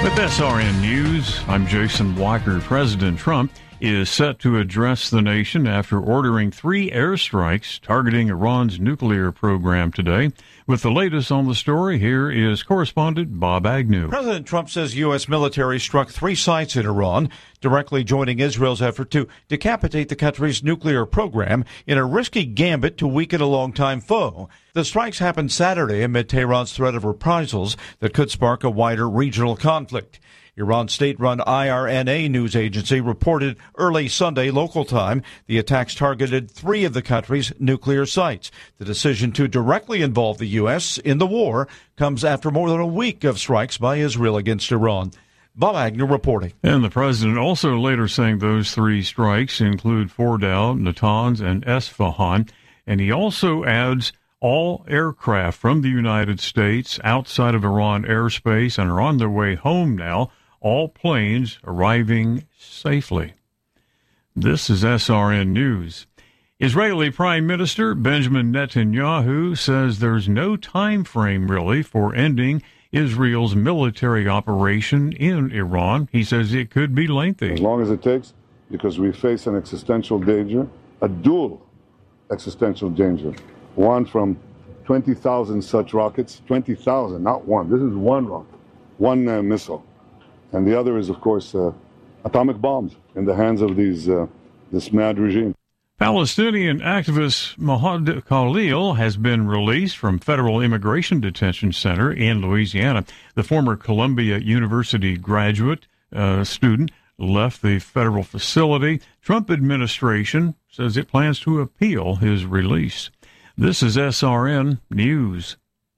With SRN News, I'm Jason Walker. President Trump is set to address the nation after ordering 3 airstrikes targeting Iran's nuclear program today. With the latest on the story, here is correspondent Bob Agnew. President Trump says U.S. military struck 3 sites in Iran, directly joining Israel's effort to decapitate the country's nuclear program in a risky gambit to weaken a longtime foe. The strikes happened Saturday amid Tehran's threat of reprisals that could spark a wider regional conflict. Iran's state-run IRNA news agency reported early Sunday local time the attacks targeted 3 of the country's nuclear sites. The decision to directly involve the U.S. in the war comes after more than a week of strikes by Israel against Iran. Bob Agnew reporting. And the president also later saying those 3 strikes include Fordow, Natanz, and Esfahan. And he also adds all aircraft from the United States outside of Iran airspace and are on their way home now. All planes arriving safely. This is SRN News. Israeli Prime Minister Benjamin Netanyahu says there's no time frame really for ending Israel's military operation in Iran. He says it could be lengthy. As long as it takes, because we face an existential danger, a dual existential danger. One from 20,000 such rockets, 20,000, not one. This is one rocket, one missile. And the other is, of course, atomic bombs in the hands of this mad regime. Palestinian activist Mohad Khalil has been released from federal immigration detention center in Louisiana. The former Columbia University graduate student left the federal facility. Trump administration says it plans to appeal his release. This is SRN News.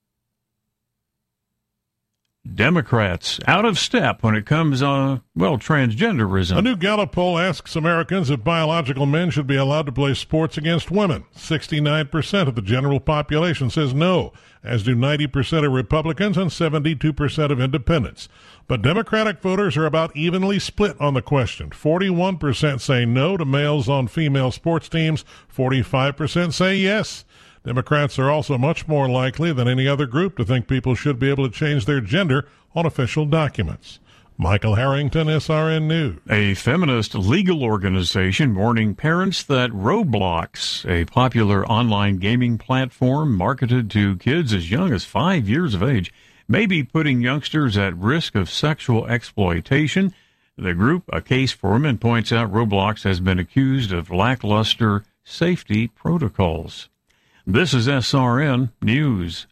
Democrats out of step when it comes on, transgenderism. A new Gallup poll asks Americans if biological men should be allowed to play sports against women. 69% of the general population says no, as do 90% of Republicans and 72% of independents. But Democratic voters are about evenly split on the question. 41% say no to males on female sports teams. 45% say yes. Democrats are also much more likely than any other group to think people should be able to change their gender on official documents. Michael Harrington, SRN News. A feminist legal organization warning parents that Roblox, a popular online gaming platform marketed to kids as young as 5 years of age, may be putting youngsters at risk of sexual exploitation. The group, A Case for Women, points out Roblox has been accused of lackluster safety protocols. This is SRN News.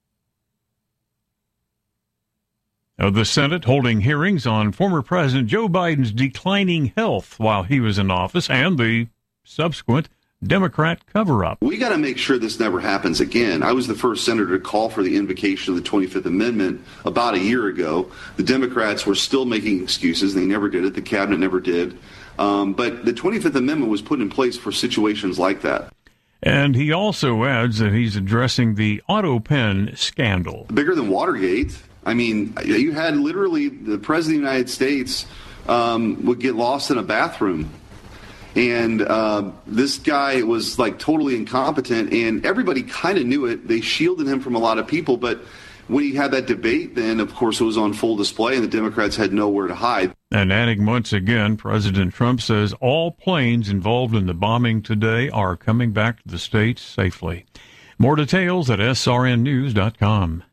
The Senate holding hearings on former President Joe Biden's declining health while he was in office and the subsequent Democrat cover-up. We got to make sure this never happens again. I was the first senator to call for the invocation of the 25th Amendment about a year ago. The Democrats were still making excuses. They never did it. The cabinet never did. But the 25th Amendment was put in place for situations like that. And he also adds that he's addressing the AutoPen scandal. Bigger than Watergate. I mean, you had literally the President of the United States would get lost in a bathroom. And this guy was like totally incompetent, and everybody kind of knew it. They shielded him from a lot of people. But when he had that debate, then, of course, it was on full display, and the Democrats had nowhere to hide. And adding once again, President Trump says all planes involved in the bombing today are coming back to the States safely. More details at srnnews.com.